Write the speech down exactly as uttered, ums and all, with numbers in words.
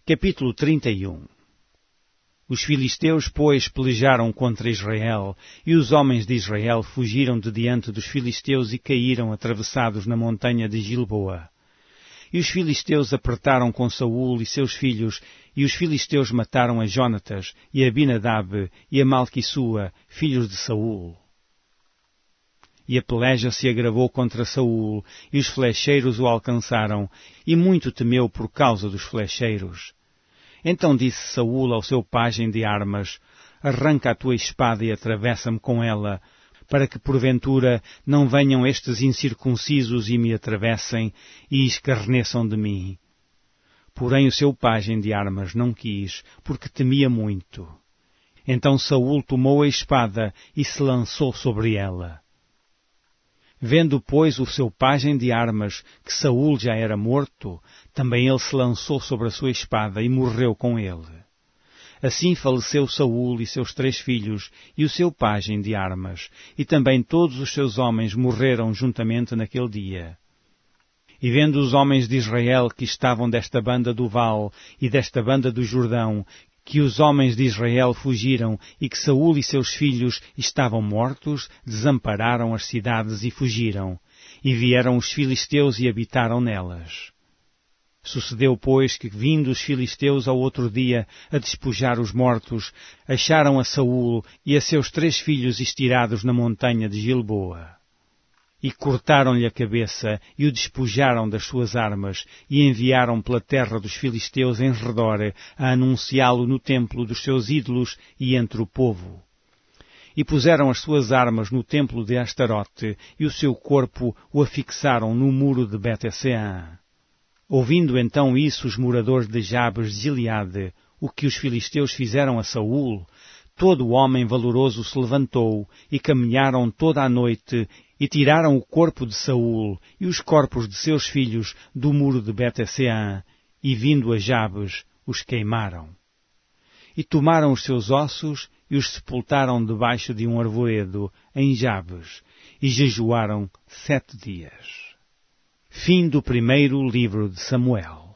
Capítulo trinta e um. Os filisteus, pois, pelejaram contra Israel, e os homens de Israel fugiram de diante dos filisteus e caíram atravessados na montanha de Gilboa. E os filisteus apertaram com Saul e seus filhos, e os filisteus mataram a Jonatas, e a Abinadab, e a Malquissua, filhos de Saul. E a peleja se agravou contra Saul, e os flecheiros o alcançaram, e muito temeu por causa dos flecheiros. Então disse Saul ao seu pajem de armas, arranca a tua espada e atravessa-me com ela, para que porventura não venham estes incircuncisos e me atravessem e escarneçam de mim. Porém o seu pajem de armas não quis, porque temia muito. Então Saul tomou a espada e se lançou sobre ela. Vendo, pois, o seu pajem de armas que Saul já era morto, também ele se lançou sobre a sua espada e morreu com ele. Assim faleceu Saul e seus três filhos e o seu pajem de armas, e também todos os seus homens morreram juntamente naquele dia. E vendo os homens de Israel que estavam desta banda do Val e desta banda do Jordão, que os homens de Israel fugiram e que Saul e seus filhos estavam mortos, desampararam as cidades e fugiram, e vieram os filisteus e habitaram nelas. Sucedeu, pois, que, vindo os filisteus ao outro dia a despojar os mortos, acharam a Saul e a seus três filhos estirados na montanha de Gilboa. E cortaram-lhe a cabeça e o despojaram das suas armas e enviaram pela terra dos filisteus em redor a anunciá-lo no templo dos seus ídolos e entre o povo. E puseram as suas armas no templo de Astarote e o seu corpo o afixaram no muro de Bet-Sean. Ouvindo então isso os moradores de Jabes de Gileade, o que os filisteus fizeram a Saul, todo o homem valoroso se levantou e caminharam toda a noite e tiraram o corpo de Saul e os corpos de seus filhos do muro de Bet-Sean e, vindo a Jabes, os queimaram. E tomaram os seus ossos e os sepultaram debaixo de um arvoredo em Jabes e jejuaram sete dias. Fim do primeiro livro de Samuel.